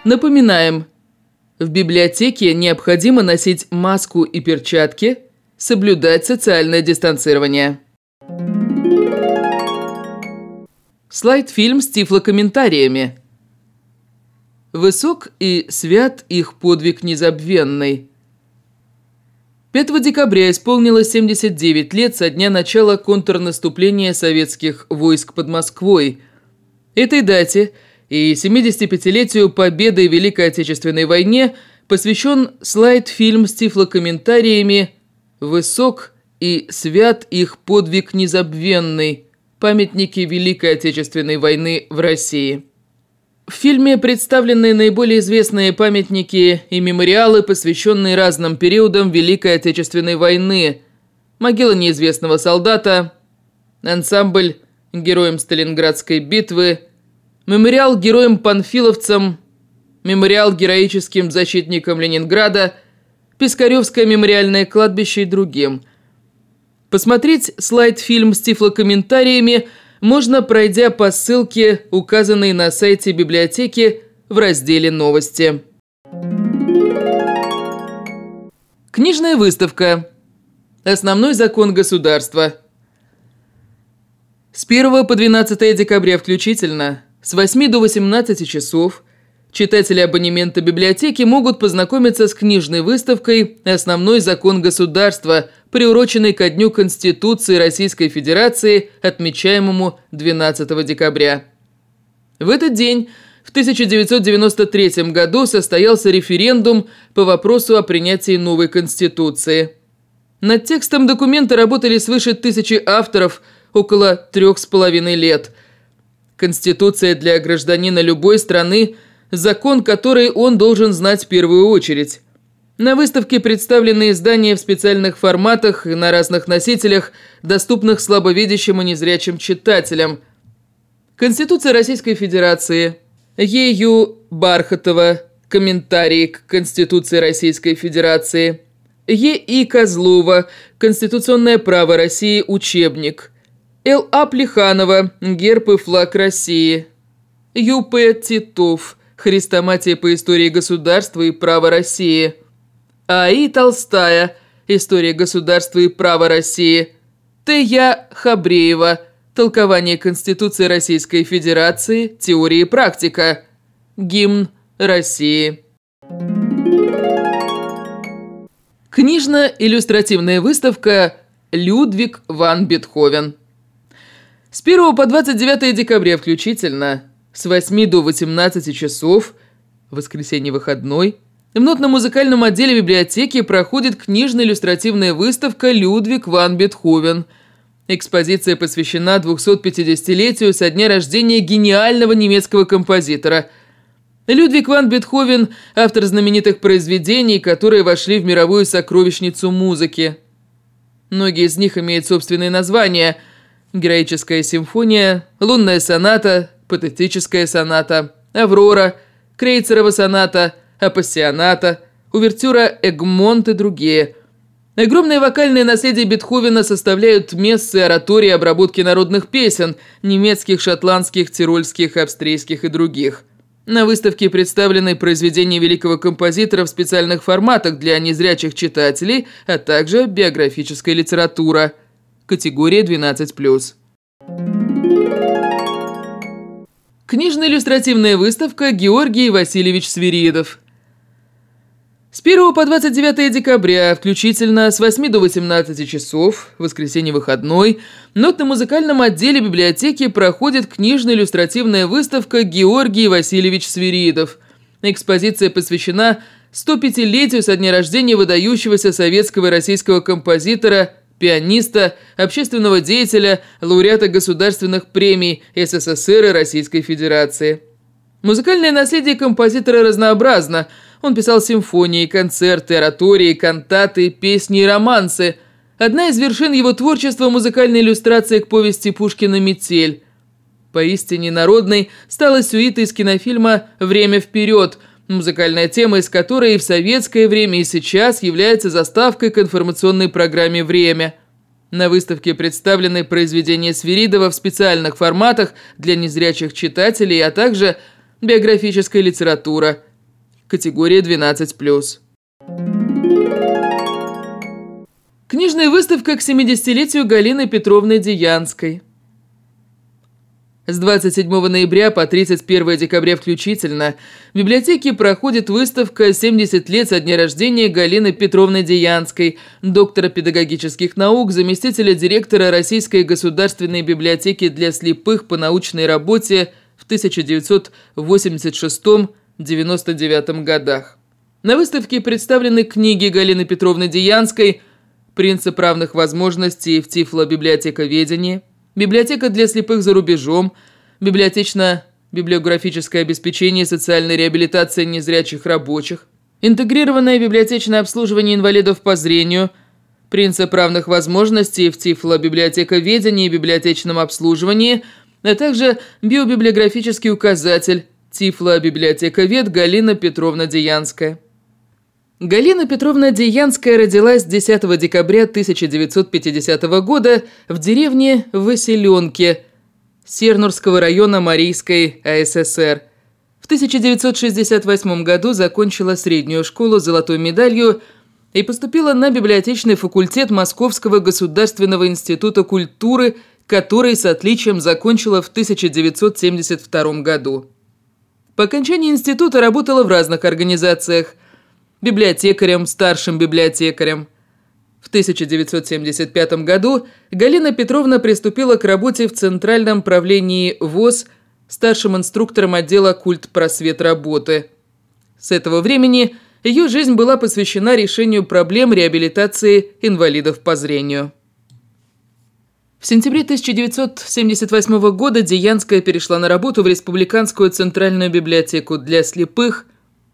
Напоминаем, в библиотеке необходимо носить маску и перчатки, соблюдать социальное дистанцирование. Слайд-фильм с тифлокомментариями. Высок и свят их подвиг незабвенный. 5 декабря исполнилось 79 лет со дня начала контрнаступления советских войск под Москвой. Этой дате и 75-летию победы в Великой Отечественной войне посвящен слайд-фильм с тифлокомментариями «Высок и свят их подвиг незабвенный. Памятники Великой Отечественной войны в России». В фильме представлены наиболее известные памятники и мемориалы, посвященные разным периодам Великой Отечественной войны. Могила неизвестного солдата, ансамбль героям Сталинградской битвы, мемориал героям-панфиловцам, мемориал героическим защитникам Ленинграда, Пискаревское мемориальное кладбище и другим. Посмотреть слайд-фильм с тифлокомментариями можно, пройдя по ссылке, указанной на сайте библиотеки в разделе «Новости». Книжная выставка. Основной закон государства. С 1 по 12 декабря включительно, с 8 до 18 часов, читатели абонемента библиотеки могут познакомиться с книжной выставкой «Основной закон государства», приуроченной ко Дню Конституции Российской Федерации, отмечаемому 12 декабря. В этот день, в 1993 году, состоялся референдум по вопросу о принятии новой Конституции. Над текстом документа работали свыше 1000 авторов около 3,5 лет. Конституция для гражданина любой страны – закон, который он должен знать в первую очередь. На выставке представлены издания в специальных форматах и на разных носителях, доступных слабовидящим и незрячим читателям. Конституция Российской Федерации. Е.Ю. Бархатова. Комментарий к Конституции Российской Федерации. Е.И. Козлова. Конституционное право России. Учебник. Л.А. Плеханова. Герб и флаг России. Ю.П. Титов. Хрестоматия по истории государства и права России. А.И. Толстая. История государства и права России. Т.Я. Хабреева. Толкование Конституции Российской Федерации. Теория и практика. Гимн России. Книжно-иллюстративная выставка «Людвиг ван Бетховен». С 1 по 29 декабря включительно, с 8 до 18 часов, воскресенье выходной, в нотно-музыкальном отделе библиотеки проходит книжно-иллюстративная выставка «Людвиг ван Бетховен». Экспозиция посвящена 250-летию со дня рождения гениального немецкого композитора. Людвиг ван Бетховен – автор знаменитых произведений, которые вошли в мировую сокровищницу музыки. Многие из них имеют собственные названия – «Героическая симфония», «Лунная соната», «Патетическая соната», «Аврора», «Крейцерова соната», «Апассионата», «Увертюра Эгмонт» и другие. Огромное вокальное наследие Бетховена составляют мессы, оратории, обработки народных песен, немецких, шотландских, тирольских, австрийских и других. На выставке представлены произведения великого композитора в специальных форматах для незрячих читателей, а также биографическая литература. Категория 12+. Книжно-иллюстративная выставка «Георгий Васильевич Свиридов». С 1 по 29 декабря, включительно с 8 до 18 часов, воскресенье выходной, в нотно-музыкальном отделе библиотеки проходит книжно-иллюстративная выставка «Георгий Васильевич Свиридов». Экспозиция посвящена 105-летию со дня рождения выдающегося советского и российского композитора, пианиста, общественного деятеля, лауреата государственных премий СССР и Российской Федерации. Музыкальное наследие композитора разнообразно. Он писал симфонии, концерты, оратории, кантаты, песни и романсы. Одна из вершин его творчества – музыкальная иллюстрация к повести Пушкина «Метель». Поистине народной стала сюита из кинофильма «Время вперед», музыкальная тема из которой и в советское время, и сейчас является заставкой к информационной программе «Время». На выставке представлены произведения Свиридова в специальных форматах для незрячих читателей, а также биографическая литература, категория 12+. Книжная выставка к 70-летию Галины Петровны Деянской. С 27 ноября по 31 декабря включительно в библиотеке проходит выставка «70 лет со дня рождения Галины Петровны Деянской», доктора педагогических наук, заместителя директора Российской государственной библиотеки для слепых по научной работе в 1986-99 годах. На выставке представлены книги Галины Петровны Деянской «Принцип равных возможностей в тифлобиблиотековедении», «Библиотека для слепых за рубежом», «Библиографическое обеспечение и социальная реабилитация незрячих рабочих», «Интегрированное библиотечное обслуживание инвалидов по зрению», «Принцип равных возможностей в тифлобиблиотековедении и библиотечном обслуживании», а также биобиблиографический указатель «Тифлобиблиотековед Галина Петровна Деянская». Галина Петровна Деянская родилась 10 декабря 1950 года в деревне Василенке Сернурского района Марийской АССР. В 1968 году закончила среднюю школу с золотой медалью и поступила на библиотечный факультет Московского государственного института культуры, который с отличием закончила в 1972 году. По окончании института работала в разных организациях: библиотекарем, старшим библиотекарем. В 1975 году Галина Петровна приступила к работе в Центральном правлении ВОС старшим инструктором отдела культпросветработы. С этого времени ее жизнь была посвящена решению проблем реабилитации инвалидов по зрению. В сентябре 1978 года Деянская перешла на работу в Республиканскую Центральную библиотеку для слепых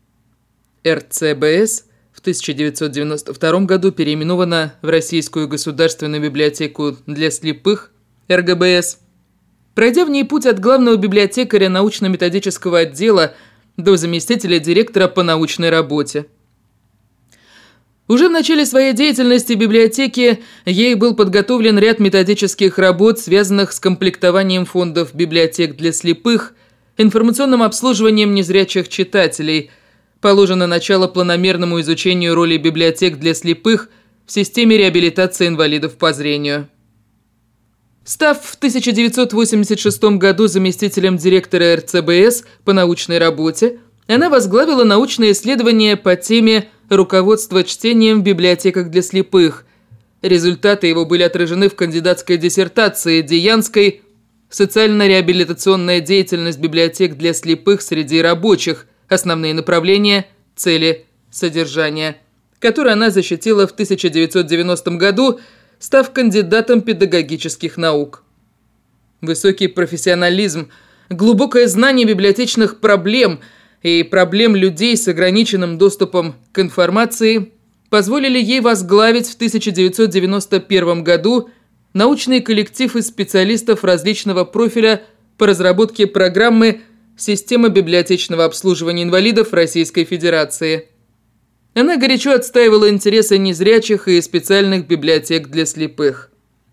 РЦБС, в 1992 году переименована в Российскую государственную библиотеку для слепых РГБС, пройдя в ней путь от главного библиотекаря научно-методического отдела до заместителя директора по научной работе. Уже в начале своей деятельности библиотеки ей был подготовлен ряд методических работ, связанных с комплектованием фондов библиотек для слепых, информационным обслуживанием незрячих читателей. Положено начало планомерному изучению роли библиотек для слепых в системе реабилитации инвалидов по зрению. Став в 1986 году заместителем директора РЦБС по научной работе, она возглавила научные исследования по теме «Руководство чтением в библиотеках для слепых». Результаты его были отражены в кандидатской диссертации Деянской «Социально-реабилитационная деятельность библиотек для слепых среди рабочих. Основные направления, цели, содержание», которую она защитила в 1990 году, став кандидатом педагогических наук. Высокий профессионализм, глубокое знание библиотечных проблем и проблем людей с ограниченным доступом к информации позволили ей возглавить в 1991 году научный коллектив из специалистов различного профиля по разработке программы «Система библиотечного обслуживания инвалидов Российской Федерации». Она горячо отстаивала интересы незрячих и специальных библиотек для слепых.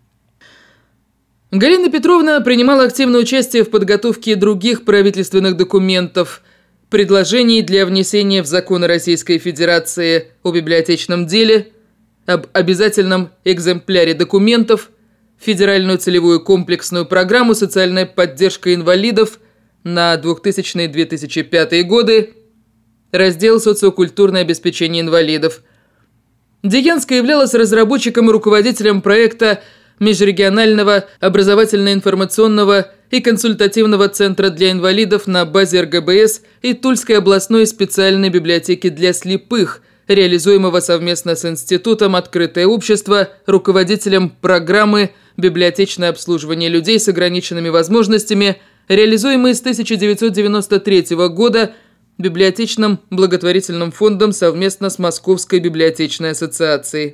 Галина Петровна принимала активное участие в подготовке других правительственных документов, предложений для внесения в законы Российской Федерации о библиотечном деле, об обязательном экземпляре документов, федеральную целевую комплексную программу «Социальная поддержка инвалидов» на 2000-2005 годы, раздел «Социокультурное обеспечение инвалидов». Деянская являлась разработчиком и руководителем проекта Межрегионального образовательно-информационного и консультативного центра для инвалидов на базе РГБС и Тульской областной специальной библиотеки для слепых, реализуемого совместно с Институтом «Открытое общество», руководителем программы «Библиотечное обслуживание людей с ограниченными возможностями», реализуемый с 1993 года Библиотечным благотворительным фондом совместно с Московской библиотечной ассоциацией.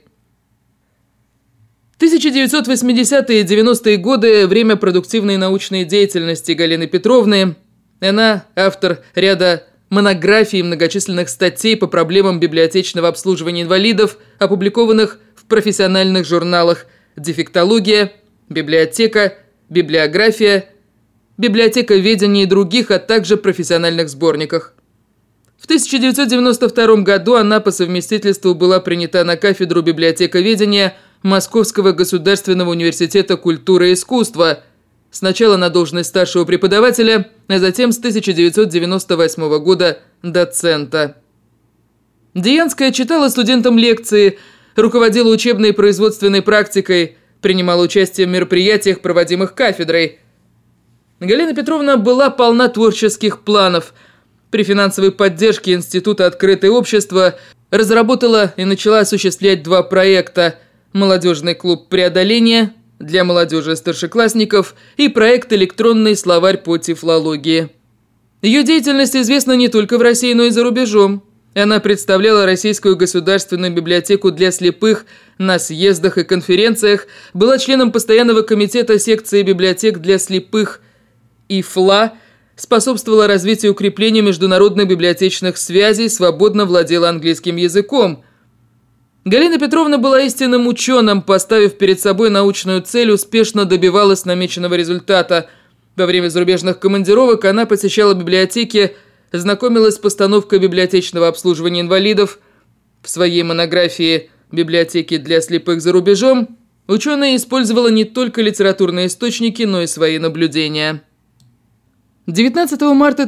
1980-е и 90-е годы – время продуктивной научной деятельности Галины Петровны. Она автор ряда монографий и многочисленных статей по проблемам библиотечного обслуживания инвалидов, опубликованных в профессиональных журналах «Дефектология», «Библиотека», «Библиография», «Библиотековедение» и других, а также профессиональных сборниках. В 1992 году она по совместительству была принята на кафедру библиотековедения Московского государственного университета культуры и искусства, сначала на должность старшего преподавателя, а затем с 1998 года доцента. Диянская читала студентам лекции, руководила учебной и производственной практикой, принимала участие в мероприятиях, проводимых кафедрой. Галина Петровна была полна творческих планов. При финансовой поддержке Института «Открытое общество» разработала и начала осуществлять 2 проекта: «Молодежный клуб преодоления» для молодежи и старшеклассников и проект «Электронный словарь по тифлологии». Ее деятельность известна не только в России, но и за рубежом. Она представляла Российскую государственную библиотеку для слепых на съездах и конференциях, была членом постоянного комитета секции библиотек для слепых ИФЛА, способствовала развитию и укреплению международных библиотечных связей, свободно владела английским языком. Галина Петровна была истинным ученым, поставив перед собой научную цель, успешно добивалась намеченного результата. Во время зарубежных командировок она посещала библиотеки, знакомилась с постановкой библиотечного обслуживания инвалидов. В своей монографии «Библиотеки для слепых за рубежом» ученая использовала не только литературные источники, но и свои наблюдения. 19 марта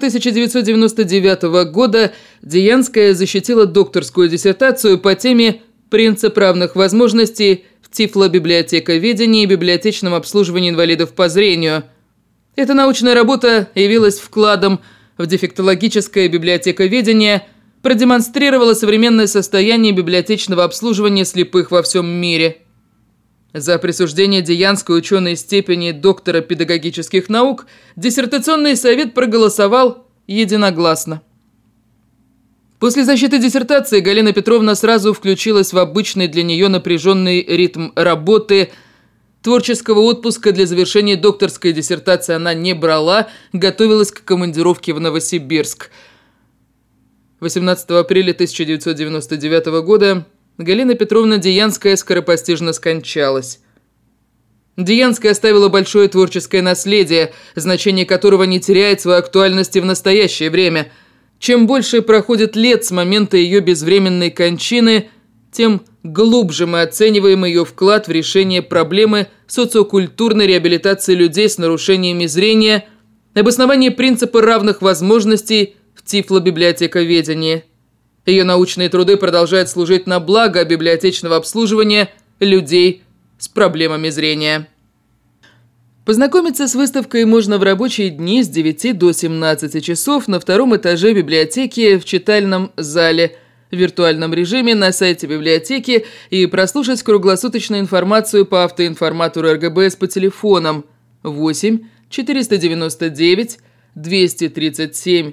1999 года Диянская защитила докторскую диссертацию по теме «Принцип равных возможностей в тифлобиблиотековедении и библиотечном обслуживании инвалидов по зрению». Эта научная работа явилась вкладом в дефектологическое библиотековедение, продемонстрировала современное состояние библиотечного обслуживания слепых во всем мире. За присуждение Диянской ученой степени доктора педагогических наук диссертационный совет проголосовал единогласно. После защиты диссертации Галина Петровна сразу включилась в обычный для нее напряженный ритм работы. Творческого отпуска для завершения докторской диссертации она не брала, готовилась к командировке в Новосибирск. 18 апреля 1999 года Галина Петровна Диянская скоропостижно скончалась. Диянская оставила большое творческое наследие, значение которого не теряет своей актуальности в настоящее время. Чем больше проходит лет с момента ее безвременной кончины, тем глубже мы оцениваем ее вклад в решение проблемы социокультурной реабилитации людей с нарушениями зрения, обоснование принципа равных возможностей в тифлобиблиотековедении. Ее научные труды продолжают служить на благо библиотечного обслуживания людей с проблемами зрения. Познакомиться с выставкой можно в рабочие дни с 9 до 17 часов на 2-м этаже библиотеки в читальном зале в виртуальном режиме на сайте библиотеки и прослушать круглосуточную информацию по автоинформатору РГБС по телефонам 8 499 237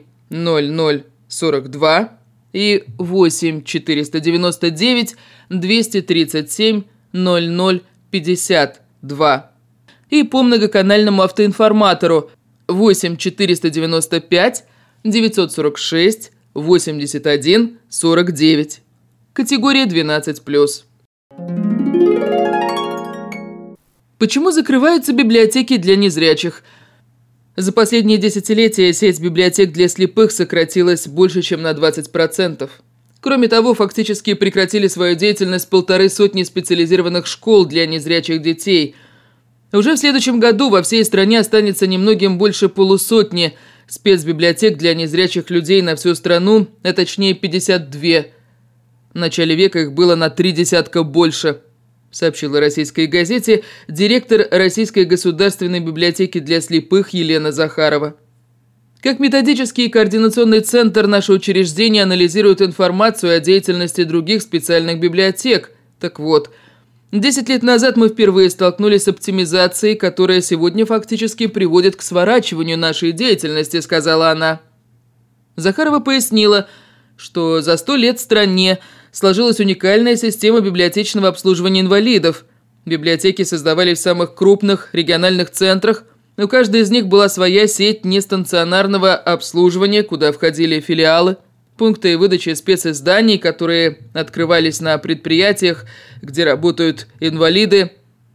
0042 и 8 499 237 0052 и по многоканальному автоинформатору 8 495 946 81 49. Категория 12+. Почему закрываются библиотеки для незрячих? За последние десятилетия сеть библиотек для слепых сократилась больше, чем на 20%. Кроме того, фактически прекратили свою деятельность 150 специализированных школ для незрячих детей. Уже в следующем году во всей стране останется немногим больше 150 спецбиблиотек для незрячих людей на всю страну, а точнее 52. В начале века их было на 30 больше, сообщила российской газете директор Российской государственной библиотеки для слепых Елена Захарова. Как методический и координационный центр, наше учреждение анализирует информацию о деятельности других специальных библиотек. Так вот, 10 лет назад мы впервые столкнулись с оптимизацией, которая сегодня фактически приводит к сворачиванию нашей деятельности, сказала она. Захарова пояснила, что за 100 лет в стране сложилась уникальная система библиотечного обслуживания инвалидов. Библиотеки создавались в самых крупных региональных центрах, у каждой из них была своя сеть нестационарного обслуживания, куда входили филиалы, пункты выдачи специзданий, которые открывались на предприятиях, где работают инвалиды,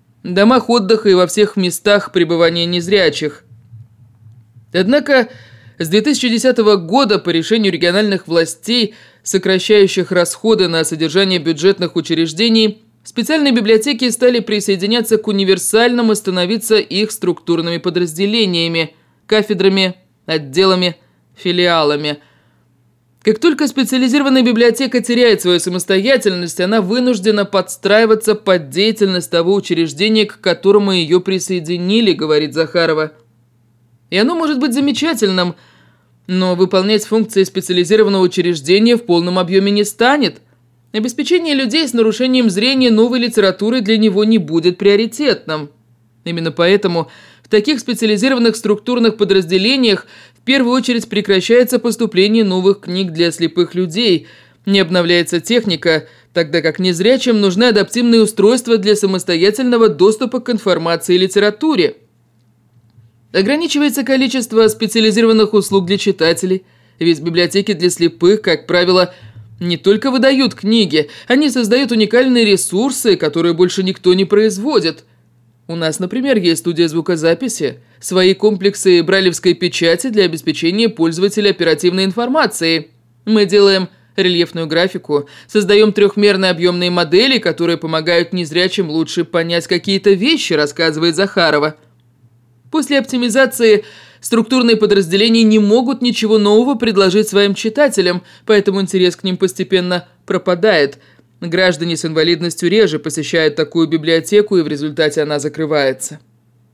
домах отдыха и во всех местах пребывания незрячих. Однако С 2010 года по решению региональных властей, сокращающих расходы на содержание бюджетных учреждений, специальные библиотеки стали присоединяться к универсальным и становиться их структурными подразделениями, кафедрами, отделами, филиалами. Как только специализированная библиотека теряет свою самостоятельность, она вынуждена подстраиваться под деятельность того учреждения, к которому ее присоединили, говорит Захарова. И оно может быть замечательным, но выполнять функции специализированного учреждения в полном объеме не станет. Обеспечение людей с нарушением зрения новой литературой для него не будет приоритетным. Именно поэтому в таких специализированных структурных подразделениях в первую очередь прекращается поступление новых книг для слепых людей, не обновляется техника, тогда как незрячим нужны адаптивные устройства для самостоятельного доступа к информации и литературе. Ограничивается количество специализированных услуг для читателей, ведь библиотеки для слепых, как правило, не только выдают книги, они создают уникальные ресурсы, которые больше никто не производит. У нас, например, есть студия звукозаписи, свои комплексы брайлевской печати для обеспечения пользователя оперативной информацией. Мы делаем рельефную графику, создаем трехмерные объемные модели, которые помогают незрячим лучше понять какие-то вещи, рассказывает Захарова. После оптимизации структурные подразделения не могут ничего нового предложить своим читателям, поэтому интерес к ним постепенно пропадает. Граждане с инвалидностью реже посещают такую библиотеку, и в результате она закрывается.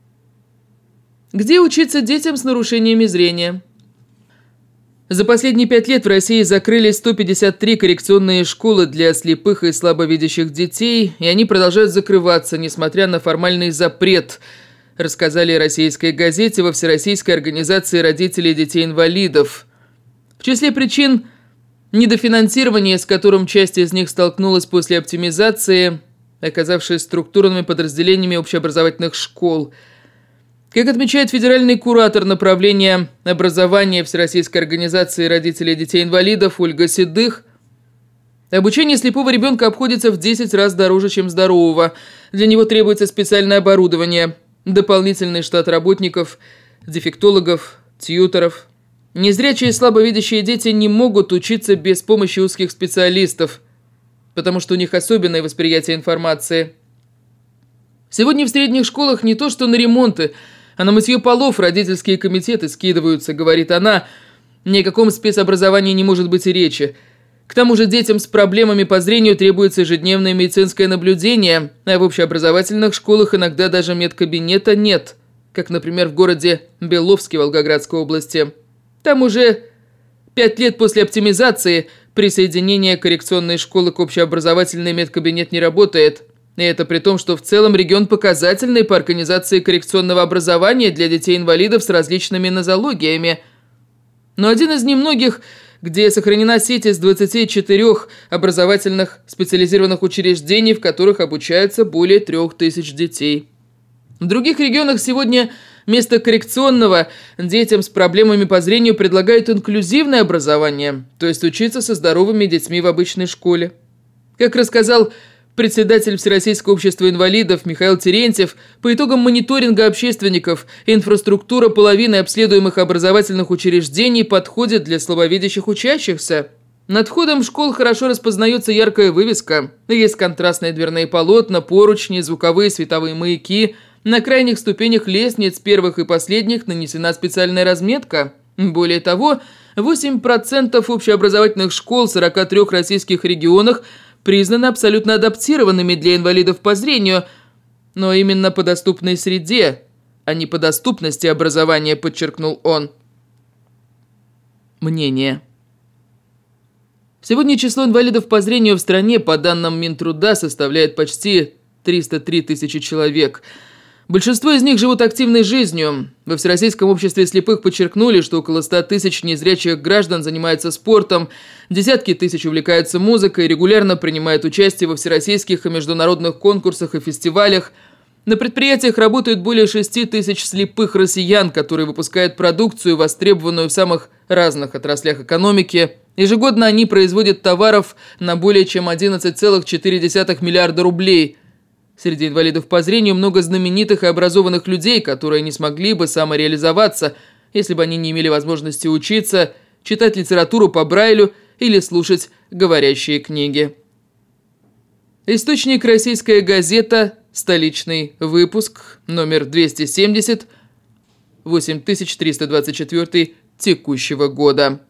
Где учиться детям с нарушениями зрения? За последние 5 лет в России закрылись 153 коррекционные школы для слепых и слабовидящих детей, и они продолжают закрываться, несмотря на формальный запрет, рассказали «Российской газете» во Всероссийской организации родителей детей-инвалидов. В числе причин недофинансирования, с которым часть из них столкнулась после оптимизации, оказавшись структурными подразделениями общеобразовательных школ. Как отмечает федеральный куратор направления образования Всероссийской организации родителей детей-инвалидов Ольга Седых, обучение слепого ребенка обходится в 10 раз дороже, чем здорового. Для него требуется специальное оборудование, дополнительный штат работников, дефектологов, тьюторов. Незрячие и слабовидящие дети не могут учиться без помощи узких специалистов, потому что у них особенное восприятие информации. Сегодня в средних школах не то что на ремонты, а на мытье полов родительские комитеты скидываются, говорит она. Ни о каком спецобразовании не может быть и речи. К тому же детям с проблемами по зрению требуется ежедневное медицинское наблюдение, а в общеобразовательных школах иногда даже медкабинета нет, как, например, в городе Беловске Волгоградской области. Там уже 5 лет после оптимизации присоединение коррекционной школы к общеобразовательной медкабинет не работает. И это при том, что в целом регион показательный по организации коррекционного образования для детей-инвалидов с различными нозологиями. Но один из немногих, где сохранена сеть из 24 образовательных специализированных учреждений, в которых обучаются более 3000 детей. В других регионах сегодня вместо коррекционного детям с проблемами по зрению предлагают инклюзивное образование, то есть учиться со здоровыми детьми в обычной школе. Как рассказал председатель Всероссийского общества инвалидов Михаил Терентьев, по итогам мониторинга общественников инфраструктура половины обследуемых образовательных учреждений подходит для слабовидящих учащихся. Над входом в школ хорошо распознается яркая вывеска, есть контрастные дверные полотна, поручни, звуковые световые маяки. На крайних ступенях лестниц первых и последних нанесена специальная разметка. Более того, 8% общеобразовательных школ в 43 российских регионах признаны абсолютно адаптированными для инвалидов по зрению, но именно по доступной среде, а не по доступности образования, подчеркнул он. Мнение. Сегодня число инвалидов по зрению в стране, по данным Минтруда, составляет почти 303 тысячи человек. Большинство из них живут активной жизнью. Во Всероссийском обществе слепых подчеркнули, что около 100 тысяч незрячих граждан занимаются спортом, десятки тысяч увлекаются музыкой, регулярно принимают участие во всероссийских и международных конкурсах и фестивалях. На предприятиях работают более 6 тысяч слепых россиян, которые выпускают продукцию, востребованную в самых разных отраслях экономики. Ежегодно они производят товаров на более чем 11,4 миллиарда рублей. Среди инвалидов по зрению много знаменитых и образованных людей, которые не смогли бы самореализоваться, если бы они не имели возможности учиться, читать литературу по Брайлю или слушать говорящие книги. Источник: «Российская газета», столичный выпуск, номер 270, 8324 текущего года.